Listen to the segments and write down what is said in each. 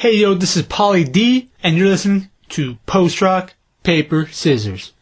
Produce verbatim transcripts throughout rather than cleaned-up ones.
Hey yo, this is Pauly D, and you're listening to Post Rock, Paper, Scissors.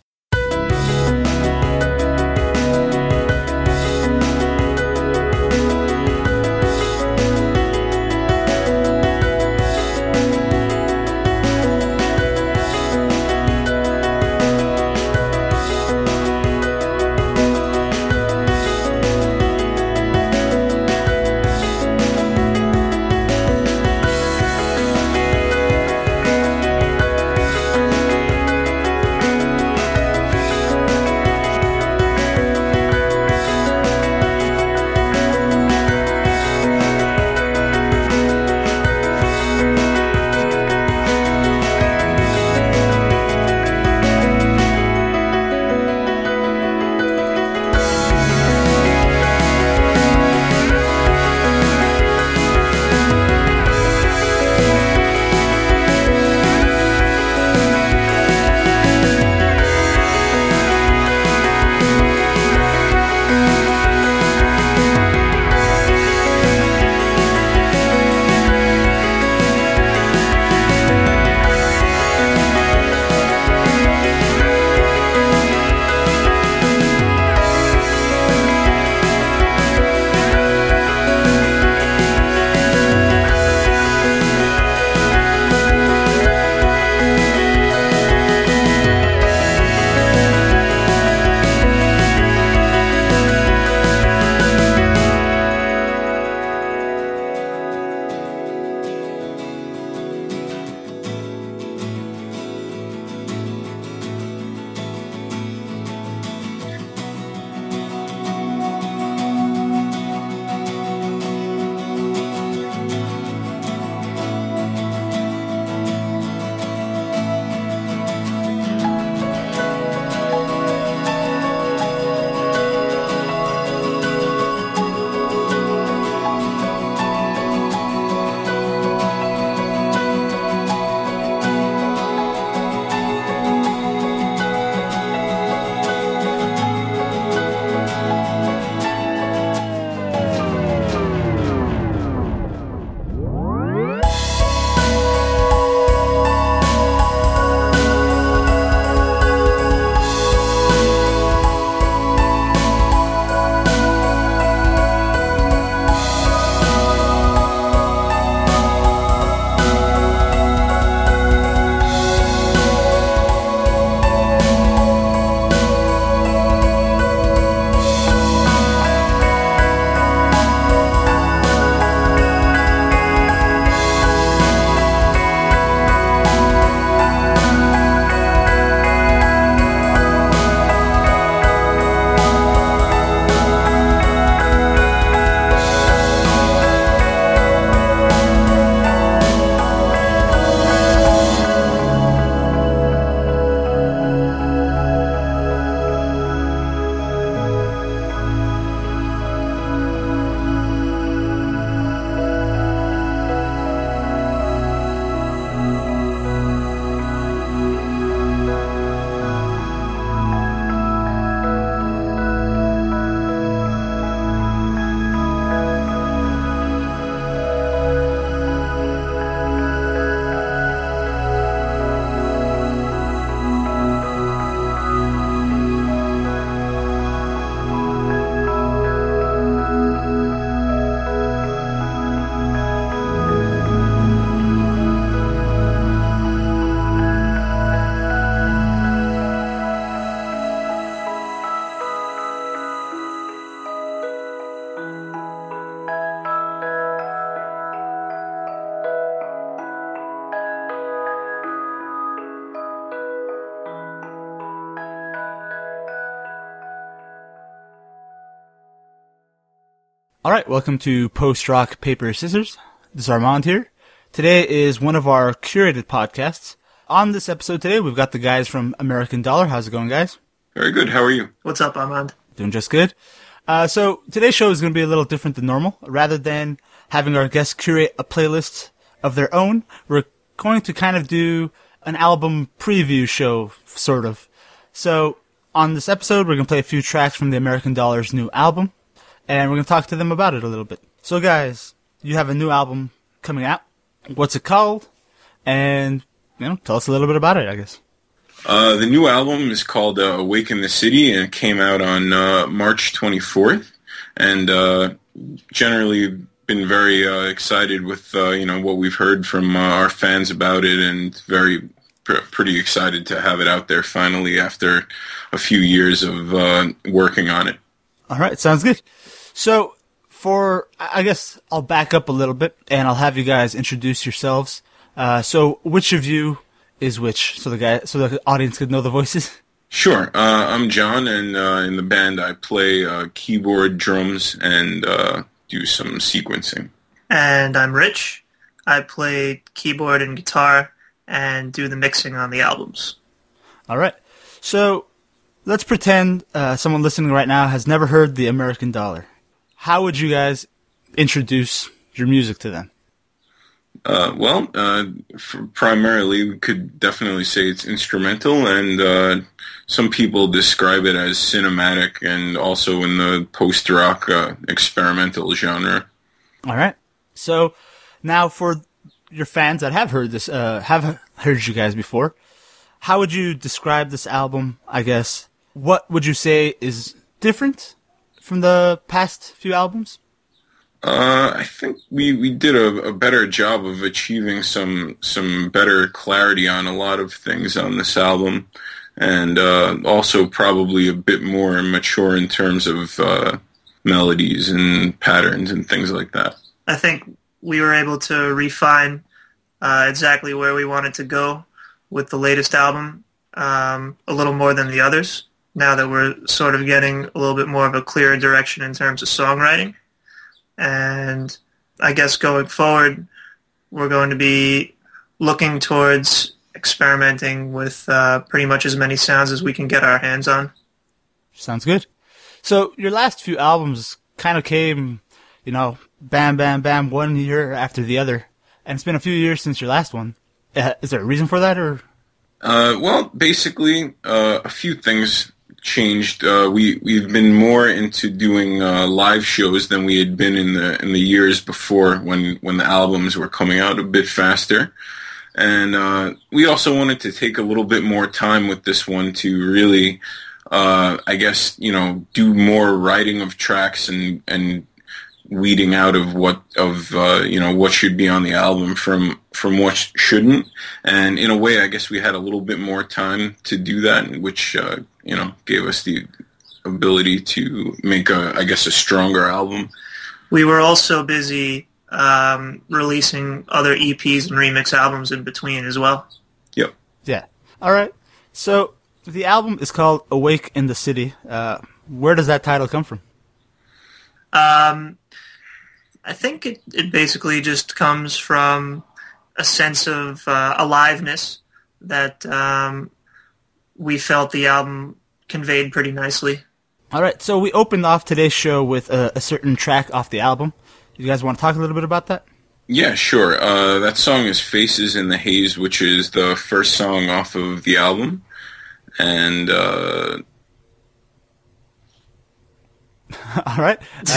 Alright, welcome to Post Rock, Paper, Scissors. This is Armand here. Today is one of our curated podcasts. On this episode today, we've got the guys from American Dollar. How's it going, guys? Very good. How are you? What's up, Armand? Doing just good. Uh, so, today's show is going to be a little different than normal. Rather than having our guests curate a playlist of their own, we're going to kind of do an album preview show, sort of. So, on this episode, we're going to play a few tracks from the American Dollar's new album. And we're going to talk to them about it a little bit. So guys, you have a new album coming out. what's it called, and you know, tell us a little bit about it, I guess. Uh, the new album is called uh, Awaken the City, and it came out on uh, March twenty-fourth. And uh, generally been very uh, excited with uh, you know what we've heard from uh, our fans about it, and very pr- pretty excited to have it out there finally after a few years of uh, working on it. All right, sounds good. So, for I guess I'll back up a little bit, and I'll have you guys introduce yourselves. Uh, so, which of you is which, so the guy, so the audience could know the voices? Sure. Uh, I'm John, and uh, in the band I play uh, keyboard, drums, and uh, do some sequencing. And I'm Rich. I play keyboard and guitar and do the mixing on the albums. All right. So let's pretend uh, someone listening right now has never heard the American Dollar. How would you guys introduce your music to them? Uh, well, uh, for primarily, we could definitely say it's instrumental, and uh, some people describe it as cinematic, and also in the post-rock uh, experimental genre. All right. So now, for your fans that have heard this, uh, have heard you guys before, how would you describe this album? I guess what would you say is different from the past few albums? Uh, I think we, we did a, a better job of achieving some some better clarity on a lot of things on this album, and uh, also probably a bit more mature in terms of uh, melodies and patterns and things like that. I think we were able to refine uh, exactly where we wanted to go with the latest album um, a little more than the others, now that we're sort of getting a little bit more of a clearer direction in terms of songwriting. And I guess going forward, we're going to be looking towards experimenting with uh, pretty much as many sounds as we can get our hands on. Sounds good. So your last few albums kind of came, you know, bam, bam, bam, one year after the other. And it's been a few years since your last one. Uh, is there a reason for that, or? Uh, well, basically, uh, a few things changed. Uh, we we've been more into doing uh, live shows than we had been in the in the years before, when when the albums were coming out a bit faster, and uh, we also wanted to take a little bit more time with this one to really, uh, I guess, you know, do more writing of tracks and and weeding out of what of uh, you know what should be on the album from from what shouldn't, and in a way, I guess we had a little bit more time to do that, which uh, you know gave us the ability to make a I guess a stronger album. We were also busy um, releasing other E Ps and remix albums in between as well. Yep. Yeah. All right. So the album is called Awake in the City. Uh, where does that title come from? Um, I think it, it basically just comes from a sense of uh, aliveness that um, we felt the album conveyed pretty nicely. All right, so we opened off today's show with a, a certain track off the album. You guys want to talk a little bit about that? Yeah, sure. Uh, that song is Faces in the Haze, which is the first song off of the album. And... Uh, All right.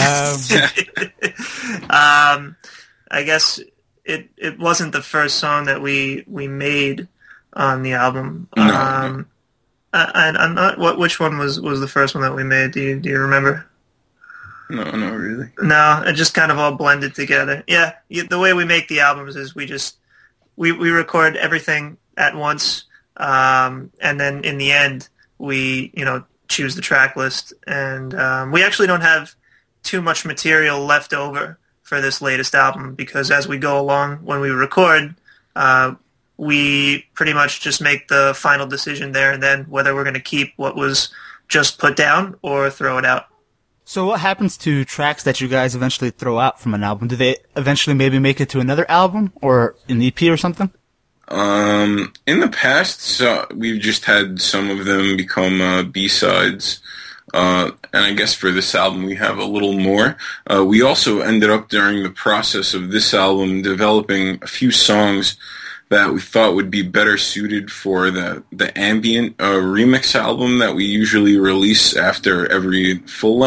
Um, um, I guess it it wasn't the first song that we, we made on the album. No, um, no. I, I'm not. What which one was, was the first one that we made? Do you do you remember? No, not really. No, it just kind of all blended together. Yeah, the way we make the albums is we just we we record everything at once, um, and then in the end we you know choose the track list, and um, we actually don't have too much material left over for this latest album, because as we go along when we record, uh, we pretty much just make the final decision there and then whether we're going to keep what was just put down or throw it out. So what happens to tracks that you guys eventually throw out from an album? Do they eventually maybe make it to another album or an E P or something? Um, in the past, so we've just had some of them become uh, B-sides. Uh, and I guess for this album we have a little more. Uh, we also ended up during the process of this album developing a few songs that we thought would be better suited for the, the ambient uh, remix album that we usually release after every full length.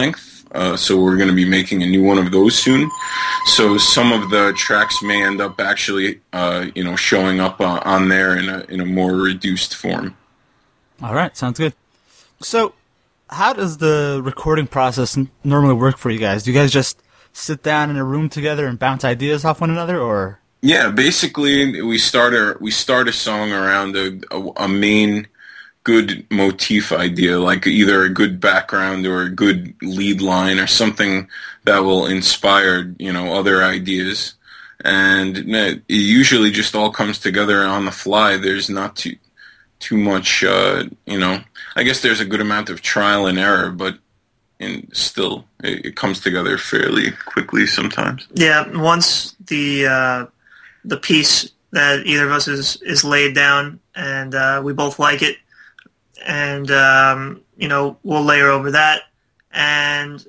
Uh, so we're going to be making a new one of those soon. So some of the tracks may end up actually, uh, you know, showing up uh, on there in a in a more reduced form. All right, sounds good. So, how does the recording process n- normally work for you guys? Do you guys just sit down in a room together and bounce ideas off one another, or? Yeah, basically we start a we start a song around a a, a main good motif idea, like either a good background or a good lead line or something that will inspire, you know, other ideas. And it usually just all comes together on the fly. There's not too too much, uh, you know, I guess there's a good amount of trial and error, but in, still it, it comes together fairly quickly sometimes. Yeah, once the uh, the piece that either of us is, is laid down and uh, we both like it, and, um, you know, we'll layer over that. And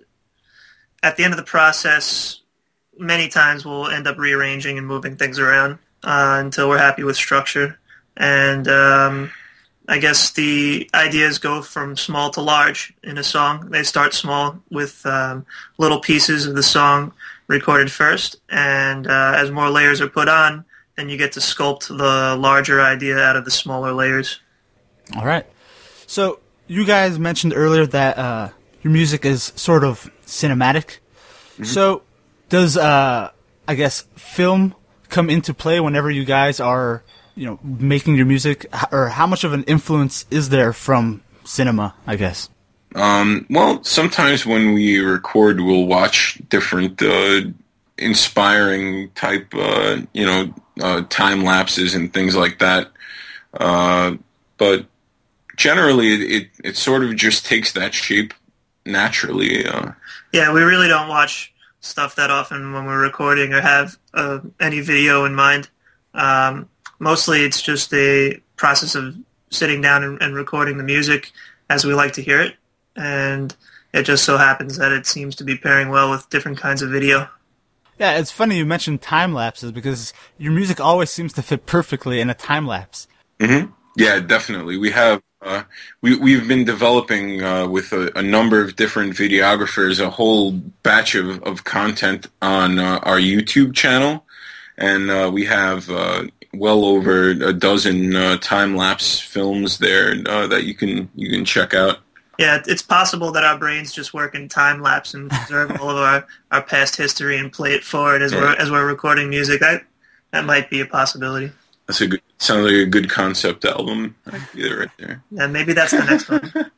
at the end of the process, many times we'll end up rearranging and moving things around uh, until we're happy with structure. And um, I guess the ideas go from small to large in a song. They start small with um, little pieces of the song recorded first. And uh, as more layers are put on, then you get to sculpt the larger idea out of the smaller layers. All right. So you guys mentioned earlier that uh, your music is sort of cinematic. Mm-hmm. So does, uh, I guess, film come into play whenever you guys are, you know, making your music? Or how much of an influence is there from cinema, I guess? Um, well, sometimes when we record, we'll watch different uh, inspiring type, uh, you know, uh, time lapses and things like that. Uh, but generally, it, it it sort of just takes that shape naturally. Uh. Yeah, we really don't watch stuff that often when we're recording or have uh, any video in mind. Um, mostly it's just a process of sitting down and, and recording the music as we like to hear it. And it just so happens that it seems to be pairing well with different kinds of video. Yeah, it's funny you mentioned time lapses because your music always seems to fit perfectly in a time lapse. Mm-hmm. Yeah, definitely. We have uh, we we've been developing uh, with a, a number of different videographers a whole batch of, of content on uh, our YouTube channel, and uh, we have uh, well over a dozen uh, time lapse films there uh, that you can you can check out. Yeah, it's possible that our brains just work in time lapse and preserve all of our, our past history and play it forward as yeah. we're as we're recording music. That that might be a possibility. That's a good. Sounds like a good concept album idea right there. Yeah, maybe that's the next one.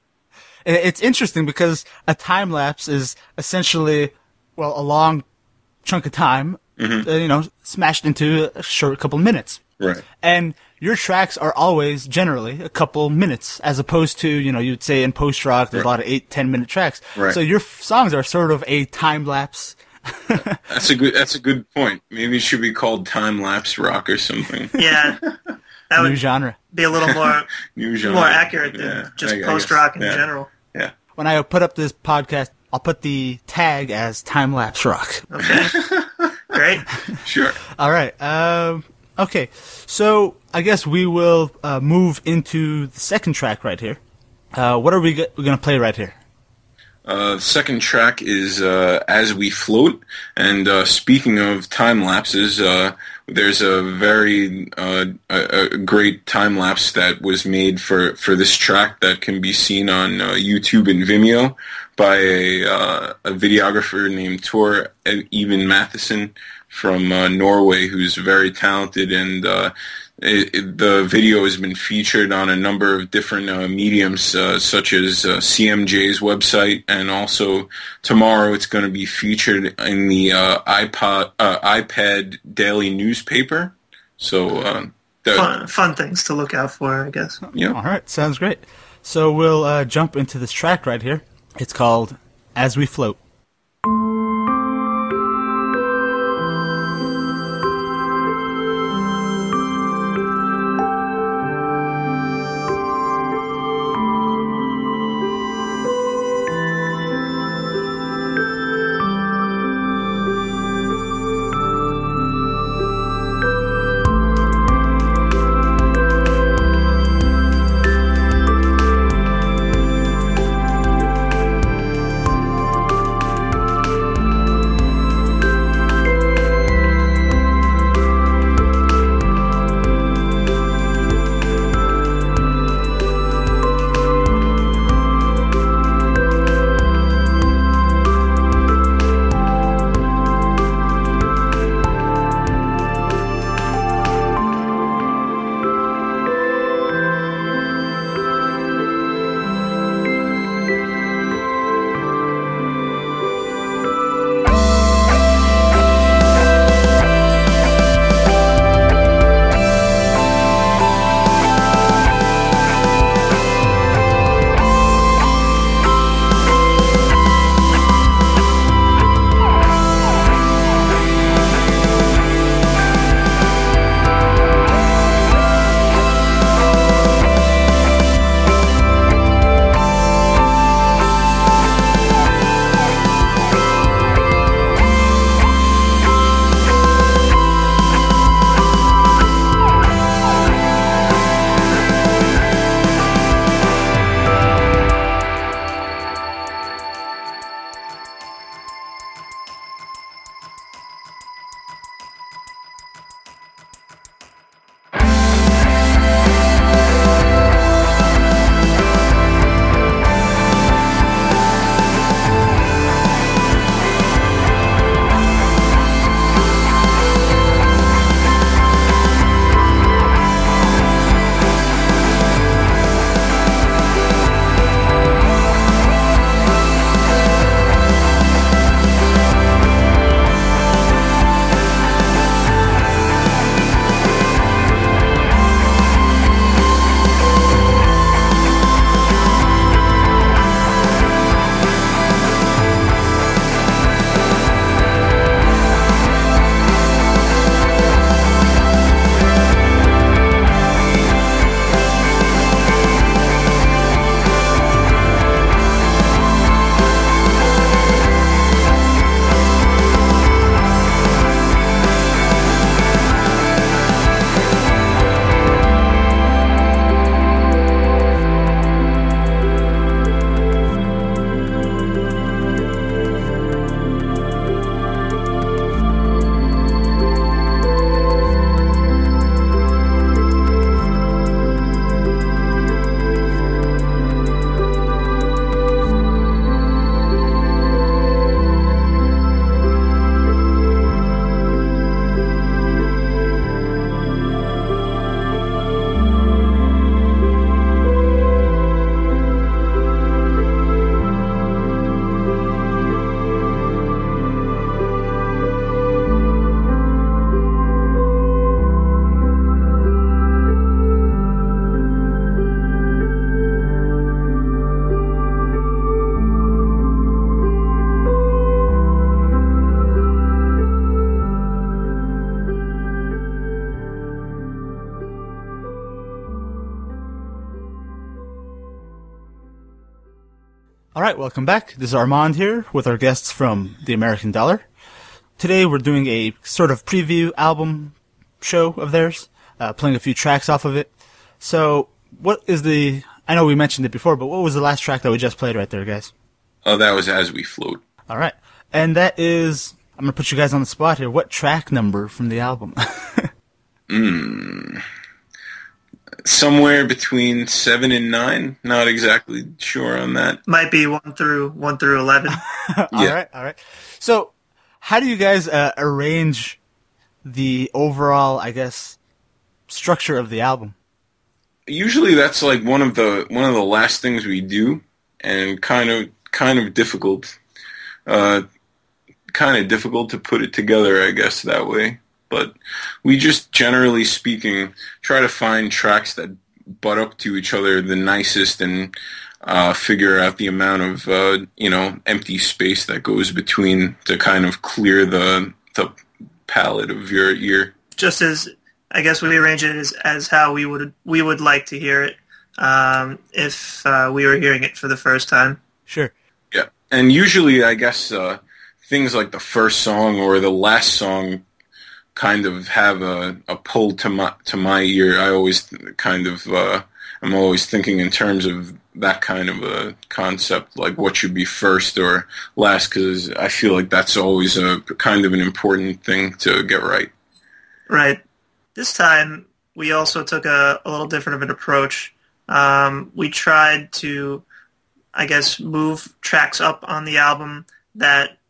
It's interesting because a time lapse is essentially, well, a long chunk of time, mm-hmm. uh, you know, smashed into a short couple minutes. Right. And your tracks are always generally a couple minutes, as opposed to, you know, you'd say in post rock there's right. a lot of eight, ten minute tracks. Right. So your f- songs are sort of a time lapse. That's a good. That's a good point. Maybe it should be called time lapse rock or something. Yeah, that would new genre. Be a little more new genre. more accurate than yeah, just post rock in yeah. general. Yeah. When I put up this podcast, I'll put the tag as time lapse rock. Okay. Great. Sure. All right. Um, okay. So I guess we will uh, move into the second track right here. Uh, what are we, g- we going to play right here? Uh, the second track is uh, As We Float, and uh, speaking of time lapses, uh, there's a very uh, a, a great time lapse that was made for, for this track that can be seen on uh, YouTube and Vimeo by a, uh, a videographer named Tor Even Matheson from uh, Norway, who's very talented, and uh, It, it, the video has been featured on a number of different uh, mediums, uh, such as uh, C M J's website, and also tomorrow it's going to be featured in the uh, iPod, uh, iPad Daily newspaper. So, uh, that, fun, fun things to look out for, I guess. Yeah. All right, sounds great. So we'll uh, jump into this track right here. It's called As We Float. All right, welcome back. This is Armand here with our guests from The American Dollar. Today we're doing a sort of preview album show of theirs, uh, playing a few tracks off of it. So what is the... I know we mentioned it before, but what was the last track that we just played right there, guys? Oh, that was As We Float. All right. And that is... I'm going to put you guys on the spot here. What track number from the album? Hmm... Somewhere between seven and nine. Not exactly sure on that. Might be one through one through eleven. all Yeah. right, all right. So, how do you guys uh, arrange the overall, I guess, structure of the album? Usually, that's like one of the one of the last things we do, and kind of kind of difficult, uh, kind of difficult to put it together, I guess, that way. But we just, generally speaking, try to find tracks that butt up to each other the nicest and uh, figure out the amount of, uh, you know, empty space that goes between to kind of clear the the palette of your ear. Just as I guess we arrange it as, as how we would we would like to hear it um, if uh, we were hearing it for the first time. Sure. Yeah, and usually, I guess uh, things like the first song or the last song kind of have a, a pull to my to my ear. I always kind of uh, I'm always thinking in terms of that kind of a concept, like what should be first or last, because I feel like that's always a kind of an important thing to get right. Right. This time we also took a, a little different of an approach. Um, we tried to, I guess, move tracks up on the album that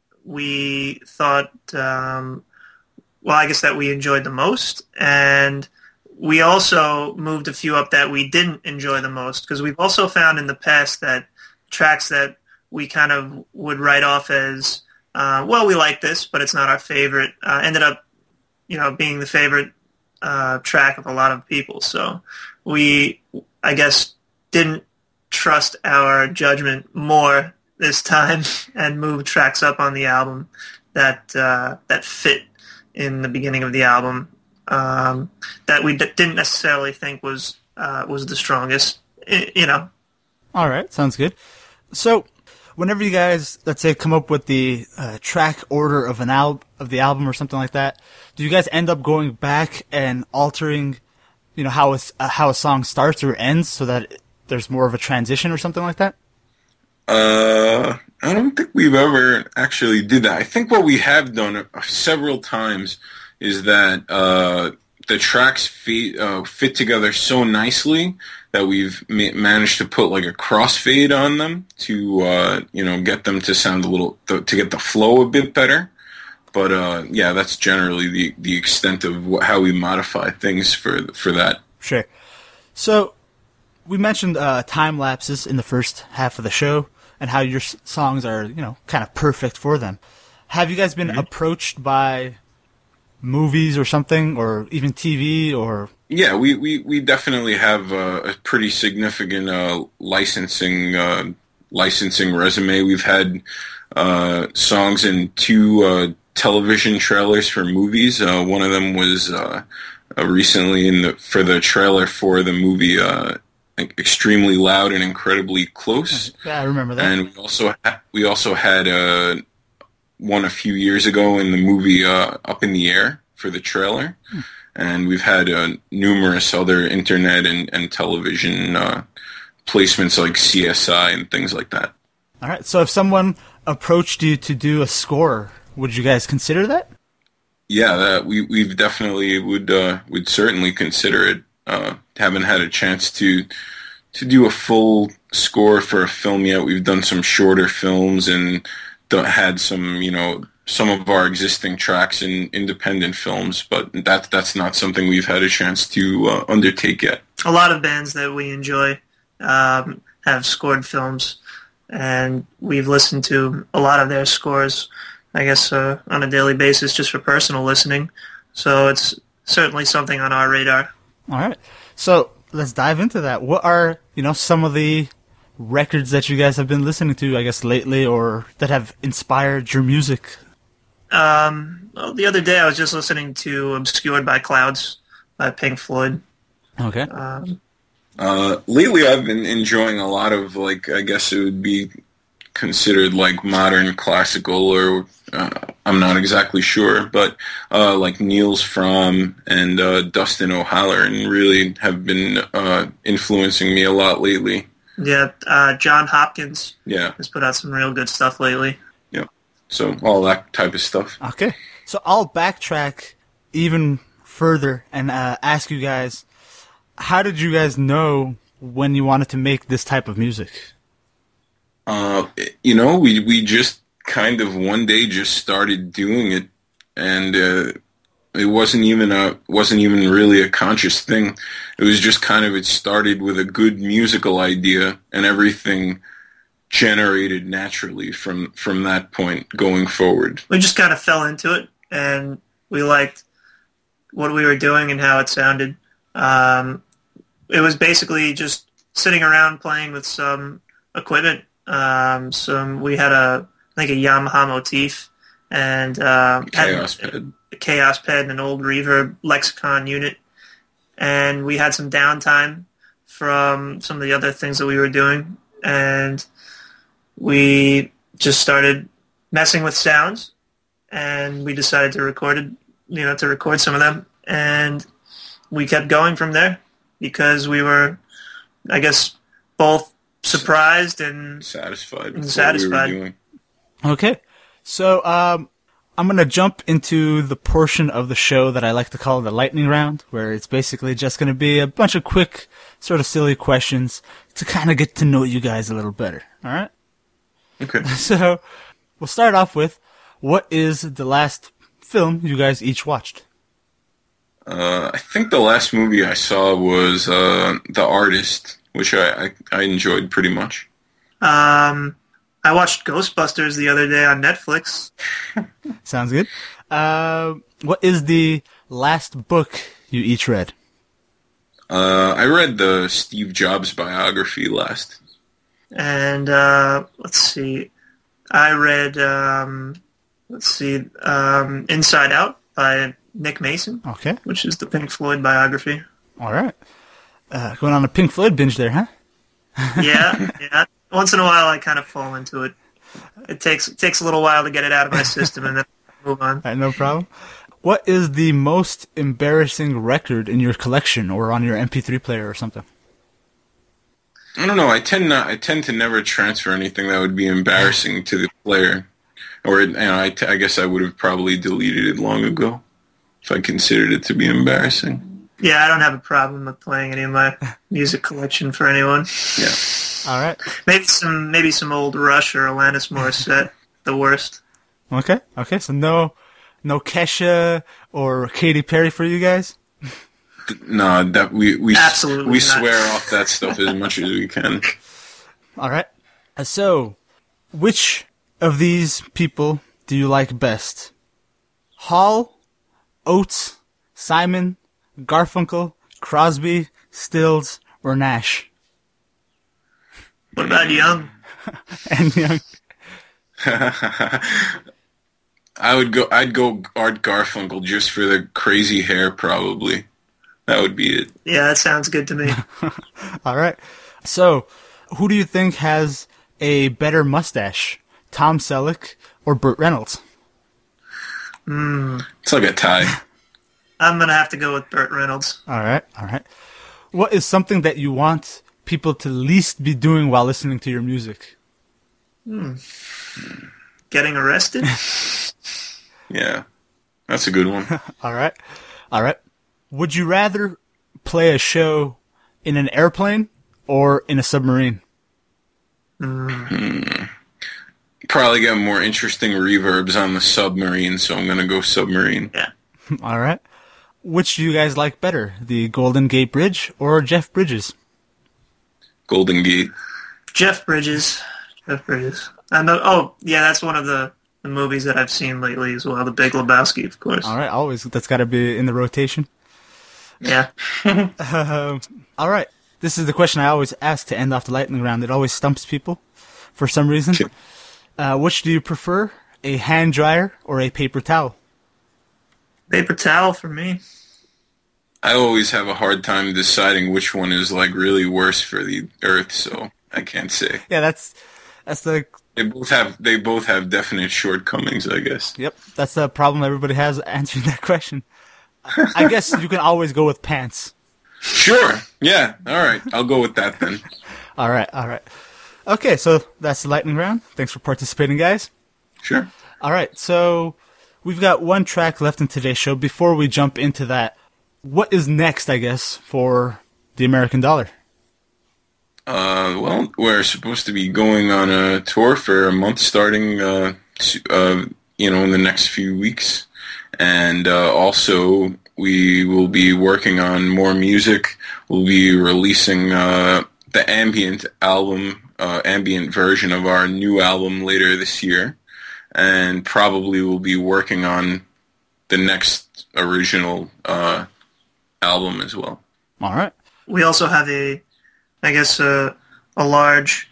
we thought. Um, Well, I guess that we enjoyed the most, and we also moved a few up that we didn't enjoy the most, because we've also found in the past that tracks that we kind of would write off as, uh, well, we like this, but it's not our favorite, uh, ended up, you know, being the favorite uh, track of a lot of people. So we, I guess, didn't trust our judgment more this time and moved tracks up on the album that uh, that fit in the beginning of the album um, that we d- didn't necessarily think was uh, was the strongest, I- you know. All right, sounds good. So, whenever you guys, let's say, come up with the uh, track order of an al- of the album or something like that, do you guys end up going back and altering, you know, how a, uh, how a song starts or ends so that there's more of a transition or something like that? Uh, I don't think we've ever actually did that. I think what we have done several times is that uh, the tracks fit, uh, fit together so nicely that we've ma- managed to put like a crossfade on them to uh, you know get them to sound a little to, to get the flow a bit better. But uh, yeah, that's generally the the extent of wh- how we modify things for for that. Sure. So we mentioned uh, time lapses in the first half of the show, and how your s- songs are, you know, kind of perfect for them. Have you guys been mm-hmm. approached by movies or something, or even T V, or? Yeah, we, we, we definitely have uh, a pretty significant uh, licensing uh, licensing resume. We've had uh, songs in two uh, television trailers for movies. Uh, one of them was uh, uh, recently in the for the trailer for the movie Uh, Extremely Loud and Incredibly Close. Yeah, I remember that. And we also ha- we also had uh, one a few years ago in the movie uh, Up in the Air for the trailer. Hmm. And we've had uh, numerous other internet and, and television uh, placements like C S I and things like that. All right. So if someone approached you to do a score, would you guys consider that? Yeah, that we we definitely would uh, would certainly consider it. Uh, haven't had a chance to to do a full score for a film yet. We've done some shorter films and done, had some, you know, some of our existing tracks in independent films, but that that's not something we've had a chance to uh, undertake yet. A lot of bands that we enjoy um, have scored films, and we've listened to a lot of their scores, I guess, uh, on a daily basis just for personal listening. So it's certainly something on our radar. All right. So let's dive into that. What are, you know, some of the records that you guys have been listening to, I guess, lately, or that have inspired your music? Um, well, the other day I was just listening to Obscured by Clouds by Pink Floyd. Okay. Um, uh, lately I've been enjoying a lot of, like, I guess it would be considered like modern classical, or uh, I'm not exactly sure, but uh, like Niels Fromm and uh, Dustin O'Halloran really have been uh, influencing me a lot lately. Yeah, uh, John Hopkins Yeah, has put out some real good stuff lately. yeah. So all that type of stuff. Okay. So I'll backtrack even further and uh, ask you guys, how did you guys know when you wanted to make this type of music? Uh, you know, we we just kind of one day just started doing it, and uh, it wasn't even a wasn't even really a conscious thing. It was just kind of, it started with a good musical idea, and everything generated naturally from from that point going forward. We just kind of fell into it, and we liked what we were doing and how it sounded. Um, it was basically just sitting around playing with some equipment. Um, some we had a I think a Yamaha motif and uh, Chaos had Ped. a Chaos Ped and an old Reverb Lexicon unit, and we had some downtime from some of the other things that we were doing, and we just started messing with sounds, and we decided to record it, you know, to record some of them, and we kept going from there because we were, I guess, both surprised and Satisfied with satisfied. what we were doing. Okay. So um, I'm going to jump into the portion of the show that I like to call the lightning round, where it's basically just going to be a bunch of quick, sort of silly questions to kind of get to know you guys a little better. All right? Okay. So we'll start off with, what is the last film you guys each watched? Uh, I think the last movie I saw was uh, The Artist, which I, I, I enjoyed pretty much. Um, I watched Ghostbusters the other day on Netflix. Sounds good. Uh, what is the last book you each read? Uh, I read the Steve Jobs biography last. And uh, let's see, I read, um, let's see, um, Inside Out by Nick Mason, Okay. which is the Pink Floyd biography. All right. Uh, going on a Pink Floyd binge there, huh? Yeah, yeah. Once in a while, I kind of fall into it. It takes it takes a little while to get it out of my system, and then move on. All right, no problem. What is the most embarrassing record in your collection or on your M P three player or something? I don't know. I tend not. I tend to never transfer anything that would be embarrassing to the player, or you know, I, t- I guess I would have probably deleted it long ago if I considered it to be embarrassing. Yeah, I don't have a problem with playing any of my music collection for anyone. Yeah. All right. Maybe some maybe some old Rush or Alanis Morissette, the worst. Okay. Okay. So no, no Kesha or Katy Perry for you guys. No, that we we Absolutely we not. swear off that stuff as much as we can. All right. Uh, So, which of these people do you like best? Hall, Oates, Simon, Garfunkel, Crosby, Stills, or Nash? What about Young? And Young. I would go. I'd go Art Garfunkel just for the crazy hair, probably. That would be it. Yeah, that sounds good to me. All right. So, who do you think has a better mustache? Tom Selleck or Burt Reynolds? It's like a tie. I'm gonna have to go with Burt Reynolds. All right. All right. What is something that you want people to least be doing while listening to your music? Getting arrested? Yeah, that's a good one. All right. All right. Would you rather play a show in an airplane or in a submarine? Probably get more interesting reverbs on the submarine, so I'm gonna go submarine. Yeah. All right. Which do you guys like better, the Golden Gate Bridge or Jeff Bridges? Golden Gate. Jeff Bridges. Jeff Bridges. I know. Oh, yeah, that's one of the, the movies that I've seen lately as well. The Big Lebowski, of course. All right. Always. That's got to be in the rotation. Yeah. Um, all right. This is the question I always ask to end off the lightning round. It always stumps people for some reason. Okay. Uh, which do you prefer, a hand dryer or a paper towel? Paper towel for me. I always have a hard time deciding which one is like really worse for the Earth, so I can't say. Yeah, that's That's the They both have they both have definite shortcomings, I guess. Yep, that's the problem everybody has answering that question. I guess you can always go with pants. Sure. Yeah. All right. I'll go with that then. All right, all right. Okay, so that's the lightning round. Thanks for participating, guys. Sure. All right, so we've got one track left in today's show. Before we jump into that, what is next, I guess, for the American Dollar? Uh, well, we're supposed to be going on a tour for a month starting, uh, uh, you know, in the next few weeks. And uh, also, we will be working on more music. We'll be releasing uh, the ambient album, uh, ambient version of our new album later this year. And probably we'll be working on the next original uh, album as well. All right. We also have a, I guess, a, a large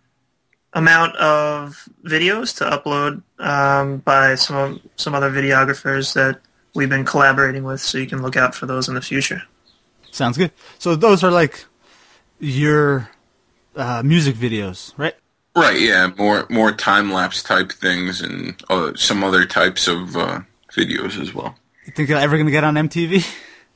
amount of videos to upload um, by some some other videographers that we've been collaborating with, so you can look out for those in the future. Sounds good. So those are like your uh, music videos, right? Right, yeah, more more time-lapse type things and uh, some other types of uh, videos as well. You think you're ever going to get on M T V?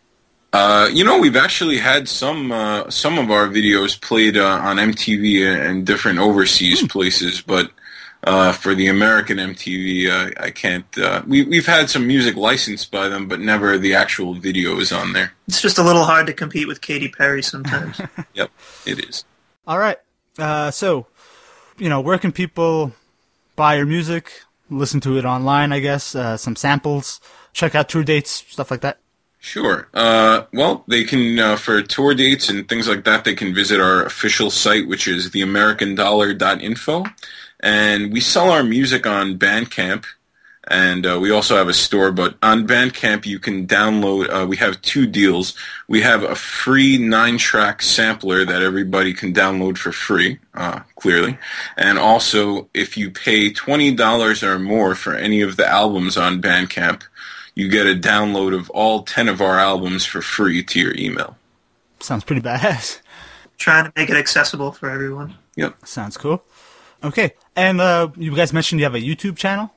Uh, you know, we've actually had some uh, some of our videos played uh, on M T V and different overseas hmm. places, but uh, for the American M T V, uh, I can't. Uh, we we've had some music licensed by them, but never the actual videos on there. It's just a little hard to compete with Katy Perry sometimes. Yep, it is. All right. Uh, so, you know, where can people buy your music, listen to it online, I guess, uh, some samples, check out tour dates, stuff like that? Sure. Uh, well, they can, uh, for tour dates and things like that, they can visit our official site, which is the american dollar dot info. And we sell our music on Bandcamp, and uh, we also have a store. But on Bandcamp, you can download, uh, we have two deals. We have a free nine-track sampler that everybody can download for free, uh, clearly. And also, if you pay twenty dollars or more for any of the albums on Bandcamp, you get a download of all ten of our albums for free to your email. Sounds pretty badass. Trying to make it accessible for everyone. Yep. Sounds cool. Okay. And uh, you guys mentioned you have a YouTube channel?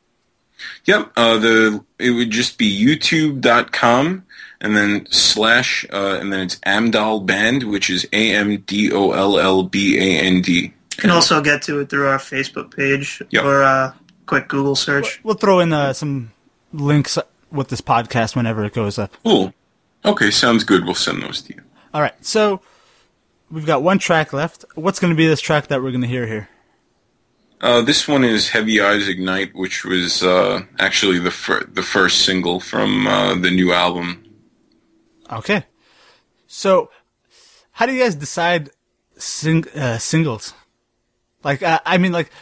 Yep. Uh, the it would just be youtube dot com and then slash, uh, and then it's Amdoll Band, which is A M D O L L B A N D. You can also get to it through our Facebook page yep. or a quick Google search. We'll throw in uh, some links with this podcast whenever it goes up. Cool. Okay, sounds good. We'll send those to you. All right, so we've got one track left. What's going to be this track that we're going to hear here? Uh, this one is Heavy Eyes Ignite, which was uh, actually the fir- the first single from uh, the new album. Okay. So, how do you guys decide sing- uh, singles? Like, uh, I mean, like,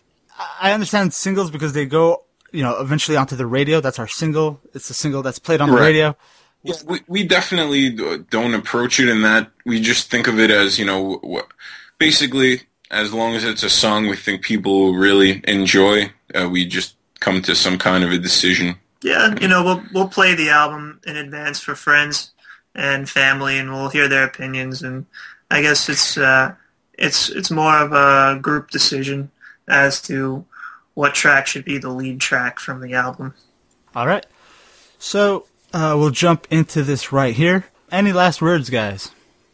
I understand singles because they go, you know, eventually onto the radio. That's our single. It's a single that's played on the right. radio. Yeah, we we definitely don't approach it in that. We just think of it as, you know, w- basically, as long as it's a song we think people will really enjoy, uh, we just come to some kind of a decision. Yeah, you know, we'll we'll play the album in advance for friends and family, and we'll hear their opinions. And I guess it's uh, it's it's more of a group decision as to what track should be the lead track from the album. All right. So uh, we'll jump into this right here. Any last words, guys?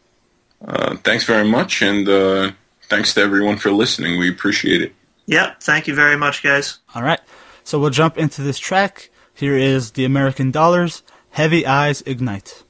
Uh, thanks very much, and uh, thanks to everyone for listening. We appreciate it. Yeah, thank you very much, guys. All right. So we'll jump into this track. Here is the American Dollars, Heavy Eyes Ignite.